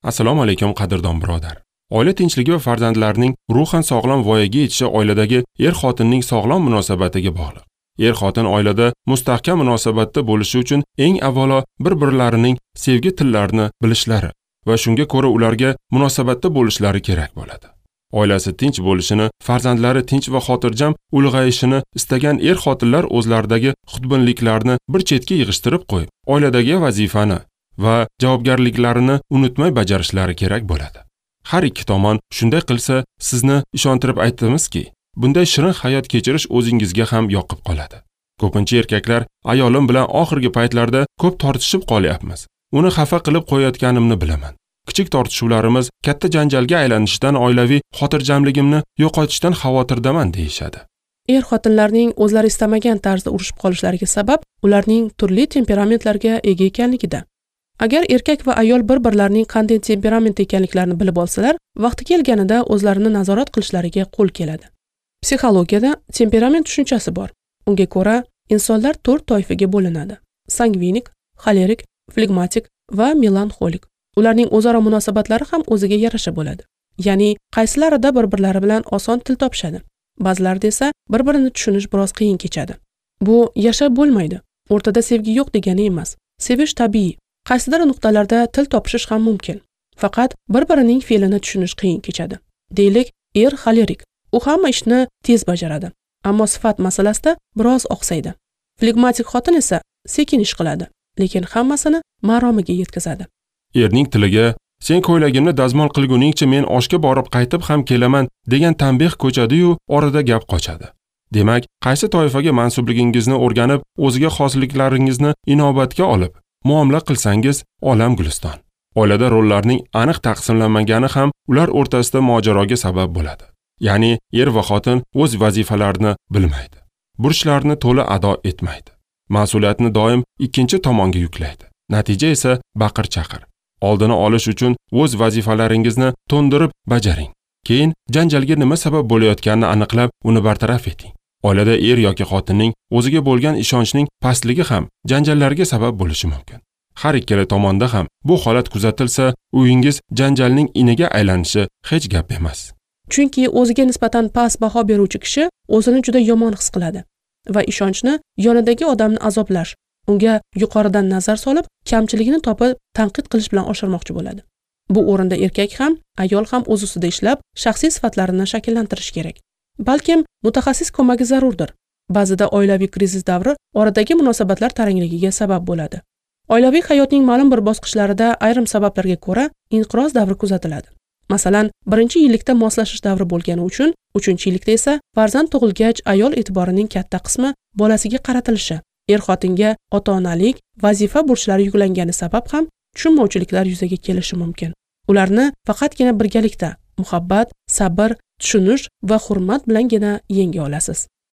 Assalomu alaykum qadrdon birodar. Oila tinchligi va farzandlarning ruhan sog'lom voyaga yetishi oiladagi er-xotinning sog'lom munosabatiga bog'liq. Er-xotin oilada mustahkam munosabatda bo'lishi uchun eng avvalo bir-birlarining sevgi tillarini bilishlari va shunga ko'ra ularga munosabatda bo'lishlari kerak bo'ladi. Oilasi tinch bo'lishini, farzandlari tinch va xotirjam ulg'ayishini istagan er-xotinlar o'zlaridagi xudbinliklarni bir chetga yig'ishtirib qo'yib, oiladagi vazifani va javobgarliklarini unutmay bajarishlari kerak bo'ladi. Har ikki tomon shunday qilsa, sizni ishontirib aytamizki, bunday shirin hayot kechirish o'zingizga ham yoqib qoladi. Ko'pincha erkaklar ayolim bilan oxirgi paytlarda ko'p tortishib qolyapmiz. Uni xafa qilib qo'yayotganimni bilaman. Kichik tortishuvlarimiz katta janjalga aylanishidan oilaviy xotirjamligimni yo'qotishdan xavotirdaman deyishadi. Er-xotinlarning o'zlari istamagan tarzda urushib qolishlariga sabab ularning turli temperamentlarga ega ekanligida. Agar erkak va ayol bir-birlarining qanday temperamentda ekanliklarini bilib olsalar, vaqti kelganida o'zlarini nazorat qilishlariga qo'l keladi. Psixologiyada temperament tushunchasi bor. Unga ko'ra, insonlar 4 toifaga bo'linadi: sangvinik, xolerik, flegmatik va melanxolik. Ularning o'zaro munosabatlari ham o'ziga yarasha bo'ladi. Ya'ni, qaysilarida bir-birlari bilan oson til topishadi. Ba'zilarida esa bir-birini tushunish biroz qiyin kechadi. Bu yashab bo'lmaydi. O'rtada sevgi yo'q degani emas. Sevish tabiiy. Qaysidir nuqtalarda til topishish ham mumkin. Faqat bir-birining fe'lini tushunish qiyin kechadi. Deylik, er xolerik. U hamma ishni tez bajaradi, ammo sifat masalasida biroz oqsaydi. Flegmatik xotin esa sekin ish qiladi, lekin hammasini maromiga yetkazadi. Erning tiliga "Sen ko'ylagimni dazmol qilguningcha men oshga borib qaytib ham kelaman" degan tanbeh ko'chadi-yu, orada gap qochadi. Demak, qaysi toifaga mansubligingizni o'rganib, o'ziga xosliklaringizni inobatga olib, muomala qilsangiz, olam guliston. Oilada rollarning aniq taqsimlanmagani ham ular o'rtasida mojaroga sabab bo'ladi. Ya'ni, er va xotin o'z vazifalarini bilmaydi. Burchlarini to'la ado etmaydi. Mas'uliyatni doim ikkinchi tomonga yuklaydi. Natija esa baqir-chaqir. Oldini olish uchun o'z vazifalaringizni to'ndirib bajaring. Keyin janjalga nima sabab bo'layotganini aniqlab, uni bartaraf eting. Oilada er yoki xotinning o'ziga bo'lgan ishonchning pastligi ham janjallarga sabab bo'lishi mumkin. Har ikkala tomonda ham bu holat kuzatilsa, uyingiz janjalning iniga aylanishi hech gap emas. Chunki o'ziga nisbatan past baho beruvchi kishi o'zini juda yomon his qiladi va ishonchni yonidagi odamni azoblash, unga yuqoridan nazar solib, kamchiligini topib tanqid qilish bilan oshirmoqchi bo'ladi. Bu o'rinda erkak ham, ayol ham o'z ustida ishlab, shaxsiy sifatlarini shakllantirish kerak. Balkim mutaxassis ko'magi zarurdir. Ba'zida oilaviy krizis davri oradagi munosabatlar tarangligiga sabab bo'ladi. Oilaviy hayotning ma'lum bir bosqichlarida ayrim sabablarga ko'ra inqiroz davri kuzatiladi. Masalan, 1-yillikda moslashish davri bo'lgani uchun, 3-yillikda esa farzand tug'ilgach ayol e'tiborining katta qismi bolasiga qaratilishi, er-xotinga ota-onalik, vazifa burchlari yuklangani sabab ham tushunmovchiliklar yuzaga kelishi mumkin. Ularni faqatgina birgalikda muhabbat, sabr, tushunish va hurmat bilangina yenga olasiz.